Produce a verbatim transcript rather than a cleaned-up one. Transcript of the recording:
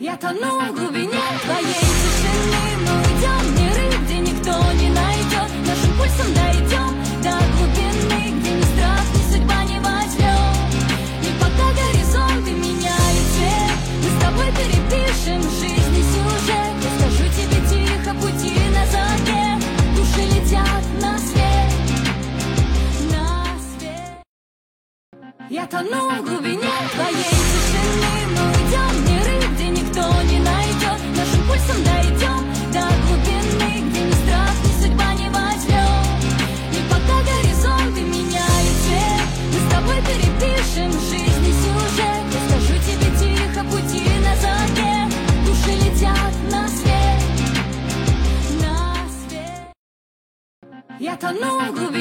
Я тону в глубине твоей тишины. Мы уйдем в миры, где никто не найдет. Нашим пульсом дойдем до глубины, где ни страх, ни судьба не возьмет. И пока горизонты меняют цвет, мы с тобой перепишем жизнь и сюжет. Я скажу тебе тихо, пути назад нет. Души летят на свет, на свет. Я тону в глубине твоей тишины. Мы уйдем в миры, где никто не найдет. Нашим пульсом дойдем до глубины, где ни страх, ни судьба не возьмет. И пока горизонты меняют цвет, мы с тобой перепишем жизнь и сюжет. Я скажу тебе тихо, пути назад нет. Души летят на свет, на свет. Я тону в глубине